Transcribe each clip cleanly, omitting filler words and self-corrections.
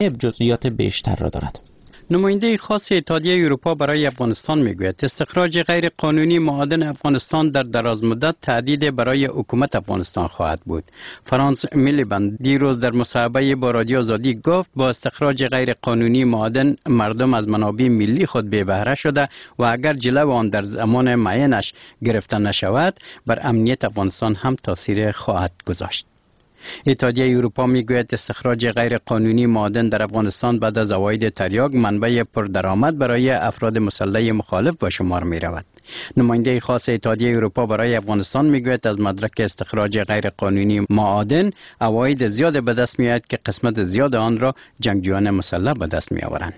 جزئیات بیشتر را دارد. نماینده خاص اتحادیه اروپا برای افغانستان میگوید استخراج غیر قانونی معادن افغانستان در دراز مدت تهدید برای حکومت افغانستان خواهد بود. فرانس میلیبند دیروز در مصاحبه با رادیو آزادی گفت با استخراج غیر قانونی معادن مردم از منابع ملی خود بی بهره شده و اگر جلو آن در زمان معینش گرفته نشود بر امنیت افغانستان هم تاثیر خواهد گذاشت. اتحادیه اروپا میگوید استخراج غیر قانونی معادن در افغانستان بعد از عواید تریاک منبع پردرآمد برای افراد مسلح مخالف به شمار می رود. نماینده خاص اتحادیه اروپا برای افغانستان میگوید از مدرک استخراج غیر قانونی معادن عواید زیاد به دست می آید که قسمت زیاد آن را جنگجویان مسلح به دست می آورند.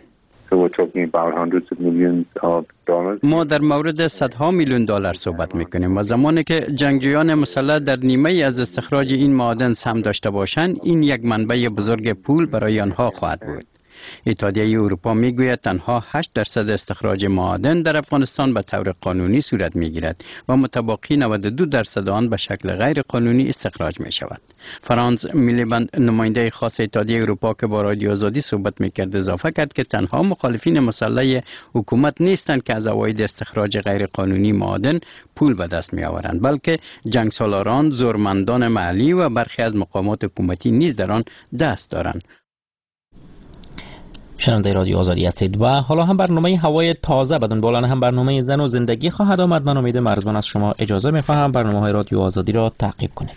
ما در مورد صدها میلیون دلار صحبت میکنیم و زمانی که جنگجویان مسلح در نیمه از استخراج این معادن سهم داشته باشند این یک منبع بزرگ پول برای آنها خواهد بود. اتحادیه اروپا میگوید تنها 8% استخراج معادن در افغانستان به طور قانونی صورت میگیرد و متبقی 92% آن به شکل غیر قانونی استخراج می شود. فرانس میلیبند نماینده خاص اتحادیه اروپا که با رادیو آزادی صحبت میکرد اضافه کرد که تنها مخالفین مسلح حکومت نیستند که از عواید استخراج غیر قانونی معادن پول به دست می آورند بلکه جنگسالاران، زورمندان محلی و برخی از مقامات حکومتی نیز در آن دست دارند. شنونده رادیو آزادی هستید و حالا هم برنامه هوای تازه بدون بالان هم برنامه زن و زندگی خواهد آمد. من امید مرزبان از شما اجازه می‌خواهم برنامه‌های رادیو آزادی را تعقیب کنید.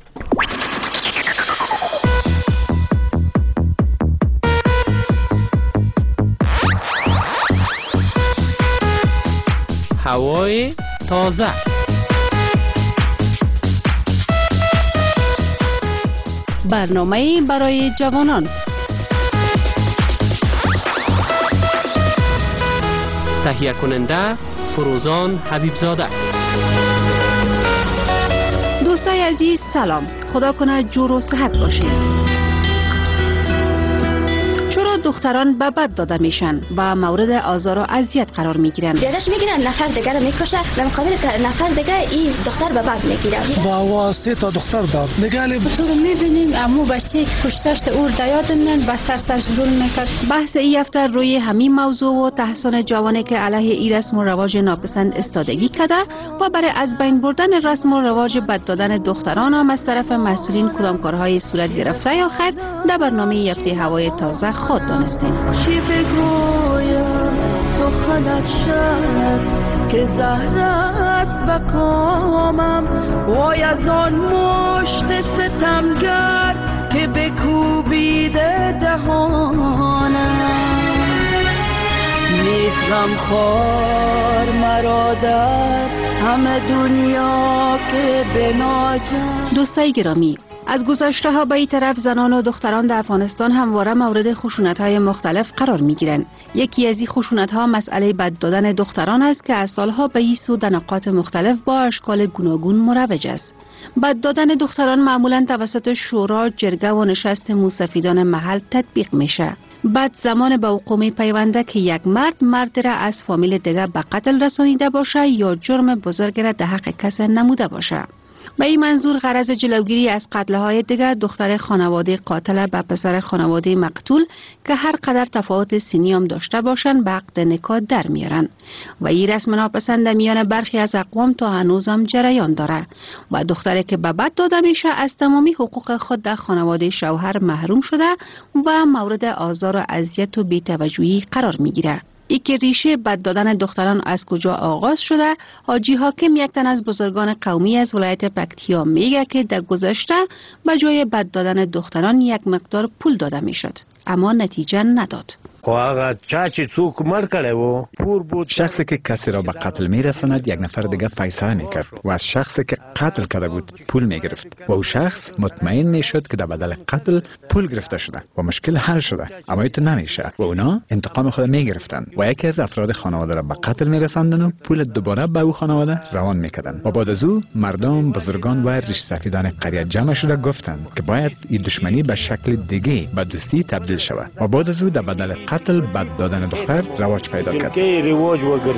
هوای تازه. برنامه برای جوانان. تهیه کننده فروزان حبیبزاده. دوستای عزیز سلام، خدا کنه جور و صحت باشین. چرا دختران به بد داده میشن و مورد آزار و اذیت قرار میگیرن؟ زیادش میگیرن نفر دیگر رو میکشه، در مقابل نفر دیگر این دختر به بد میگیره. با واسه تا دختر داد نگالی تو رو میبینیم امو بچه کشتشت اور دیاد من بدتر سرش ظلم میکرد. بحث این هفته روی همین موضوع و تحسن جوانه که علیه این رسم و رواج ناپسند استادگی کرده و برای از بین بردن رسم و رواج بد دادن دختران هم از طرف مسئولین کدام کارهای صورت گرفته یا خیر در برنامه هفته هوای تازه خود دانستیم. چی بگویم سخنت شد که زهر است به کامم وای از آن مشت ستمگر که بکوبیده دهانم نیست غمخوار مرا در همه دنیا که بنازم. دوستای گرامی، از گذشته ها به این طرف زنان و دختران در افغانستان همواره مورد خشونت های مختلف قرار می گیرند. یکی از این خشونت ها مسئله بد دادن دختران است که از سالها به این سو در نقاط مختلف با اشکال گوناگون مروج است. بد دادن دختران معمولا توسط شورا، جرگه و نشست موسفیدان محل تطبیق میشه. بعد زمان به حکومت پیونده که یک مرد را از فامیل دیگر به قتل رسانیده باشه یا جرم بزرگ را در حق کس نموده باشه. به این منظور غرض جلوگیری از قتل‌های دیگر دختر خانواده قاتل به پسر خانواده مقتول که هر قدر تفاوت سنی هم داشته باشند به عقد نکاح در میارن و این رسم ناپسند میان برخی از اقوام تا هنوز هم جریان داره و دختری که به بد داده میشه از تمامی حقوق خود در خانواده شوهر محروم شده و مورد آزار و اذیت و بی‌توجهی قرار میگیره. ای که ریشه بد دادن دختران از کجا آغاز شده، حاجی حاکم یک تن از بزرگان قومی از ولایت پکتیا میگه که در گذشته به جای بد دادن دختران یک مقدار پول داده میشد اما نتیجه نداد. شخصی که کسی را به قتل میرساند یک نفر دیگه فیصله میکرد و از شخصی که قتل کرده بود پول میگرفت و او شخص مطمئن میشد که در بدل قتل پول گرفته شده و مشکل حل شده، اما ایت نمیشه و اونا انتقام خود میگرفتند و یکی از افراد خانواده را به قتل میرساندند و پول دوباره به او خانواده روان میکردند و بعد از او مردم، بزرگان و ریش سفیدان قریه جمع شده گفتند که باید این دشمنی به شکل دیگه به دوستی تبدیل شود و بعد از او در بدل قتل بد دادن دختر رواج پیدا کرد.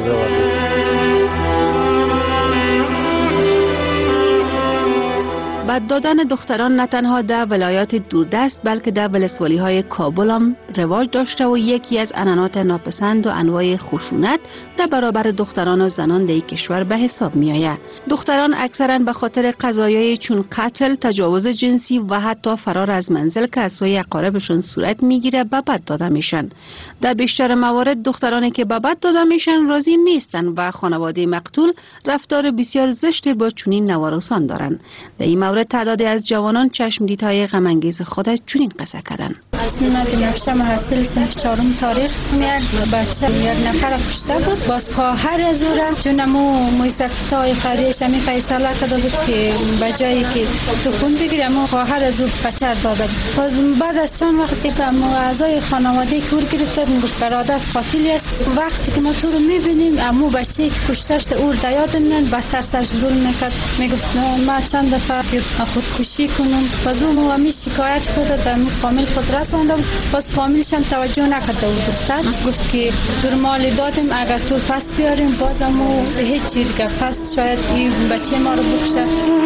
به بد دادن دختران نه تنها در ولایات دوردست بلکه در ولسوالی‌های کابل هم رواج داشته و یکی از عنعنات ناپسند و انواع خشونت در برابر دختران و زنان در کشور به حساب می‌آید. دختران اکثراً به خاطر قضایای چون قتل، تجاوز جنسی و حتی فرار از منزل که از سوی اقاربشون صورت میگیره به بد داده میشن. در بیشتر موارد دخترانی که به بد داده میشن راضی نیستن و خانواده مقتول رفتار بسیار زشت با چنین نوارسان دارن. در این مورد تعدادی از جوانان چشم دیدهای غم انگیز خود چنین قصه کردن. اسم بنفشه محصل صنف 4 تاریخ یک بچه یک نفر کشته بود. باز خواهر زوره چونمو مویسفتای قضیهش می فیصله کرده بود که بجایی که تو خون بگیره مو خواهر زور بچه داده. باز بعد از چند وقتی که مو اعضای خانواده کور گرفته میگفت برادر قاتل است. وقتی که ما تو رو میبینیم امو بچه‌ای که کشته او رو یاد میاد بدتر سرش ظلم میکرد. میگفت ما چند دفعه خودکشی کنم. باز اون همی شکایت کرد در فامیل خود رسوندم. باز فامیلش هم توجه نکرده بود. گفت که تو مال دادیم اگر تو پس بیاریم بازمو هیچ چیز دیگه پس شاید این بچه ما رو بکشه.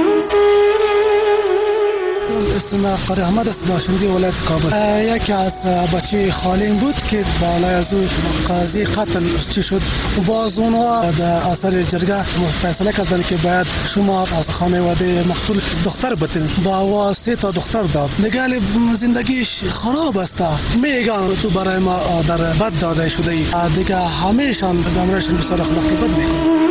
اسم قاری احمد است، باشنده ولایت کابل. یکی از بچه خالیم بود که بالای از او قاضی قتل چی شد و باز اونها در اثر جرگه فیصله کردن که باید شما از خانواده مقتول دختر بتین. با 3 تا دختر داد. نگال زندگیش خراب است. میگن تو برای ما در بد داده شده ای. دیگه همیشان دامرشون بسیار اخلاقی بد میکنه.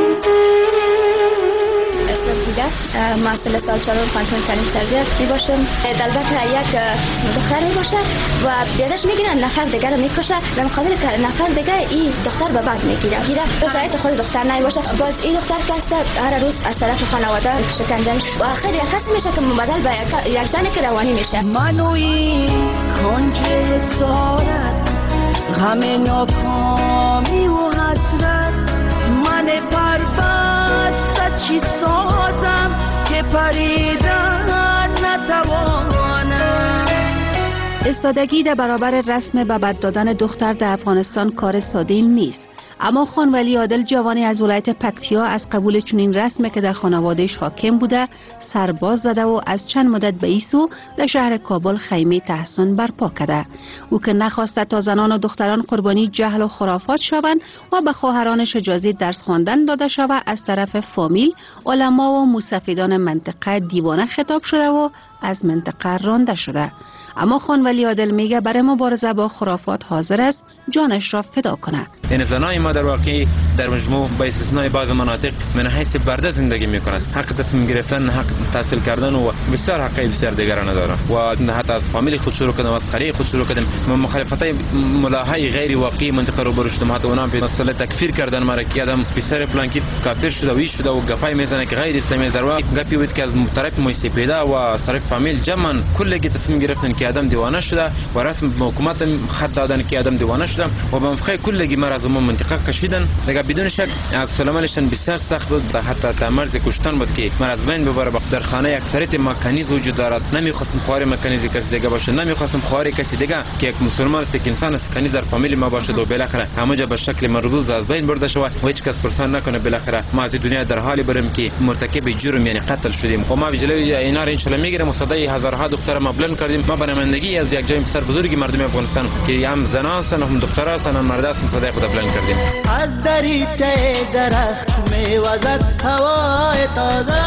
محصل سال 4 پانتون تعلیم سردی می باشم. البته یک دختر می باشه و بیادش میگیرن نفر دیگر رو میکشه در مقابل که نفر دیگر این دختر به بعد میگیره رضایت خود دختر نمی باشه. باز این دختر که است هر روز از طرف خانواده شکنجه میشه و آخر یک کسی میشه که مبادل به یک زنی که روانی میشه. منوی کنج سارت غم ناکامی و حسرت من پربست چی سازم که پریدن نتوانم. استادگی در برابر رسم به بد دادن دختر در افغانستان کار ساده نیست. اما خان ولی عادل جوانی از ولایت پکتیا از قبول چنین رسمی که در خانوادهش حاکم بوده سرباز زده و از چند مدت به ایسو در شهر کابل خیمه تحسن برپا کرده. او که نخواسته تا زنان و دختران قربانی جهل و خرافات شوند و به خواهرانش اجازه درس خواندن داده شود از طرف فامیل، علما و مستفیدان منطقه دیوانه خطاب شده و از منطقه رانده شده. اما خان ولی عادل میگه برای مبارزه با خرافات حاضر است جانش را فدا کنه. این زنای ما در واقع در مجموع با استثنای بعض مناطق من حیث برده زندگی میکنند. حق تصمیم گرفتن، حق تحصیل کردن و بسیار حقای بسیار دیگر ندارن و حتی از فامیل خود شروع کردم، از قریه خود شروع کردم. مخالفت ملاهای غیر واقعی منطقه رو برو شدم. حتی اونا به مسئله تکفیر کردن مرا که آدم پسر پلانکی کافر شده و وی شده و گفای میزنه که غیر اسلامی در واقع گپی بود که از طرف مستفیده و از طرف فامیل جمعا کلی تصمیم گرفتن که آدم دیوانه شده و رسم حکومت خط دادن که آدم دیوانه شده و به موافقه کلی مرا از اون منطقه کشیدن. دیگه بدون شک عکس العملشون بسیار سخت بود، حتی تا مرز کشتن بود که مرا از بین ببره. در خانه اکثریت مکانیز وجود دارد. نمیخواستم خوار مکانیزی کسی دیگه باشه، نمیخواستم خوار کسی دیگه که یک مسلمان است، یک انسان است، کنیز در فامیل ما باشه و بالاخره همونجا به شکل مربوط از بین برده شود و هیچ کس پرسان نکنه. بالاخره ما از دنیا در حالی بریم که مرتکب جرم یعنی قتل شدیم و ما جلوی اینا رو ان شاء الله میگیریم و صدای هزارها دختر ما بلند کردیم. ما برنامه‌نگی از یک جای بسیار بزرگی مردم افغانستان که هم زنان هستند هم دختران هستند هم مرد هستند صدای خود بلند کردیم. از دریچه درخت میوزد هوای تازه.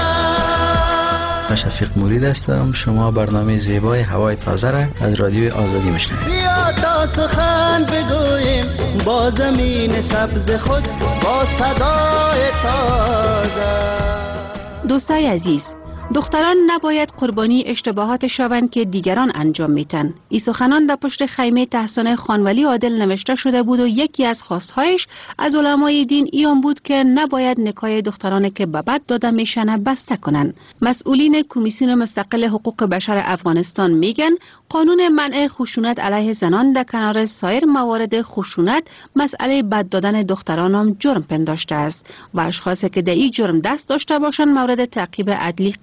شفیق مورید هستم. شما برنامه زیبای هوای تازه را از رادیو آزادی میشنوید. بیا تا سخن بگوییم با زمین سبز خود با صدای تازه. دوستای عزیز، دختران نباید قربانی اشتباهات شوند که دیگران انجام میتن. این سخنان در پشت خیمه تحسن خان ولی عادل نوشته شده بود و یکی از خواستهایش از علمای دین ایان بود که نباید نکاح دختران که به بد داده میشن بسته کنن. مسئولین کمیسیون مستقل حقوق بشر افغانستان میگن قانون منع خشونت علیه زنان در کنار سایر موارد خشونت مسئله بد دادن دختران هم جرم پنداشته است و اشخاصی که در این جرم دست داشته باشند مورد تعقیب عدلی قرار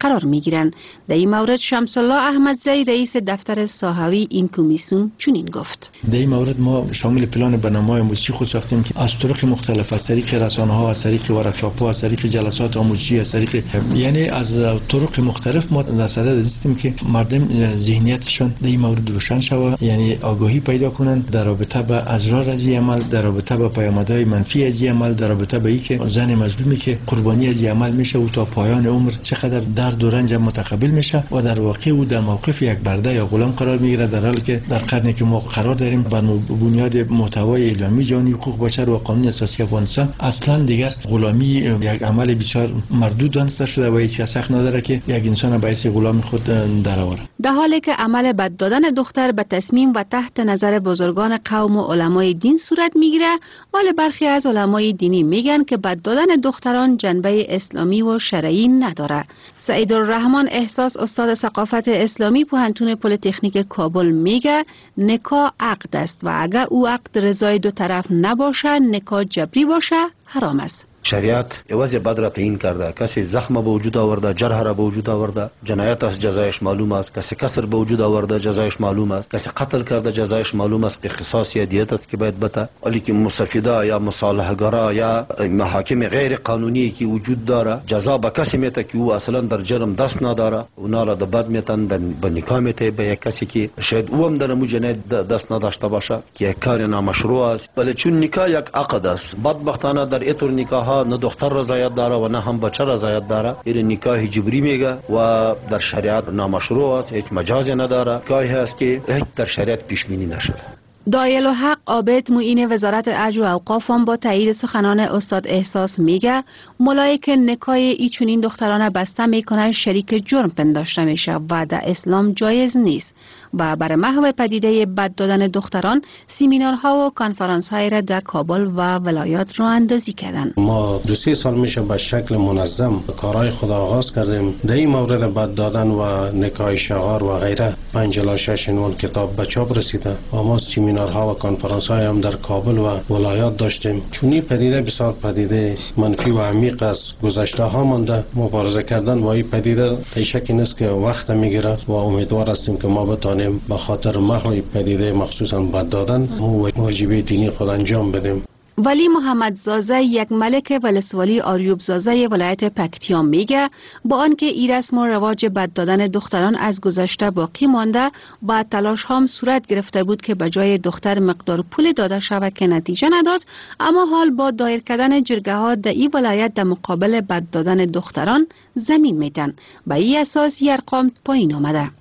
قرار میگیرند. در این مورد شمس الله احمدزی رئیس دفتر ساحوی این کمیسیون چنین گفت: در این مورد ما شامل پلان برنامه‌های آموزشی خود ساختیم که از طرق مختلف، از طریق رسانه‌ها، از طریق ورکشاپ‌ها، از طریق جلسات آموزشی، از طریق یعنی از طرق مختلف ما در صدد هستیم که مردم ذهنیتشان در این مورد روشن شود، یعنی آگاهی پیدا کنند در رابطه با اضرار از این عمل، در رابطه با پیامدهای منفی از این عمل، در رابطه با اینکه زن مظلومی که قربانی از این عمل میشه و تا پایان عمر چقدر درد و رنج متقبل میشه و در واقع او در موقف یک برده یا غلام قرار میگیره، در حالی که در قرنی که ما قرار داریم بر بنیاد محتوای اعلامی جهانی حقوق بشر و قانون اساسی افغانستان اصلا دیگر غلامی یک عمل بسیار مردود دانسته شده و هیچ کس حق نداره که یک انسان به حیث غلام خود درآوره. در حالی که عمل بد دادن دختر به تصمیم و تحت نظر بزرگان قوم و علمای دین صورت میگیره، ولی برخی از علمای دینی میگن که بد دادن دختران جنبه اسلامی و شرعی نداره. سعید الرحمن احساس استاد ثقافت اسلامی پوهنتون پلی‌تکنیک کابل میگه نکاح عقد است و اگر او عقد رضای دو طرف نباشه، نکاح جبری باشه، حرام است. شریعت عوض بد را تعیین کرده، کسی زخم به وجود آورده، جرح را به وجود آورده، جنایت است جزایش معلوم است، کسی کسر به وجود آورده جزایش معلوم است، کسی قتل کرده جزایش معلوم است، قصاص یا دیت است که باید بده. ولی که مستفیدا یا مصالحه‌گرا یا محاکم غیر قانونی که وجود داره جزا به کسی میته که او اصلا در جرم دست نداره، اونا را د بد میتن به نکاح میته به یک کسی که شاید او هم در مو جنایت دست نداشته باشه که یک کار نامشروع است. ولی چون نکاح یک عقد است، بدبختانه در اینطور نکاح نه دختر رضایت داره و نه هم بچه رضایت داره. این نکاح جبری میگه و در شریعت نامشروع است، هیچ مجازی نداره. نکاحی است که هیچ در شریعت پیش بینی نشده. دایل و حق عابد معین وزارت عدل و اوقاف هم با تایید سخنان استاد احساس میگه مولایی که نکاح ای چنین دختران بسته میکنن شریک جرم پنداشته میشه و در اسلام جایز نیست و برای محو پدیده بد دادن دختران سمینارها و کنفرانس های را در کابل و ولایات راه اندازی کردن. ما 2-3 سال میشه به شکل منظم کارهای خود آغاز کردیم. در این مورد بد دادن و نکاح شغار و غیره 5-6 عنوان کتاب به چاپ رسیده و ما سمینارها و کنفرانس های هم در کابل و ولایات داشتیم. چون این پدیده بسیار پدیده منفی و عمیق است. گذشته ها مانده مبارزه کردن با این پدیده شکی نیست که وقت میگیره و امیدوار هستیم که ما بتانیم به خاطر محو پدیده مخصوصا بد دادن واجبه دینی خود انجام بدیم. ولی محمد زازه یک ملک ولسوالی آریوب زازه ولایت پکتیا میگه با آنکه این رسم و رواج بد دادن دختران از گذشته باقی مانده، با تلاش هم صورت گرفته بود که به جای دختر مقدار پول داده شود که نتیجه نداد، اما حال با دایر کردن جرگه ها در این ولایت در مقابل بد دادن دختران زمین میتن. به این اساس این ارقام پایین آمده.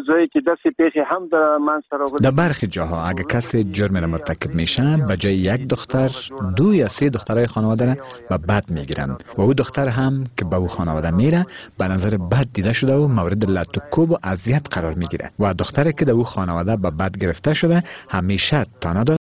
در برخی جاها اگر کسی جرم را مرتکب میشه به جای یک دختر 2 یا 3 دخترای خانواده را به بد میگیرند و او دختر هم که به او خانواده میره به نظر بد دیده شده و مورد لط و کوب و اذیت قرار میگیره و دختری که در او خانواده به بد گرفته شده همیشه تا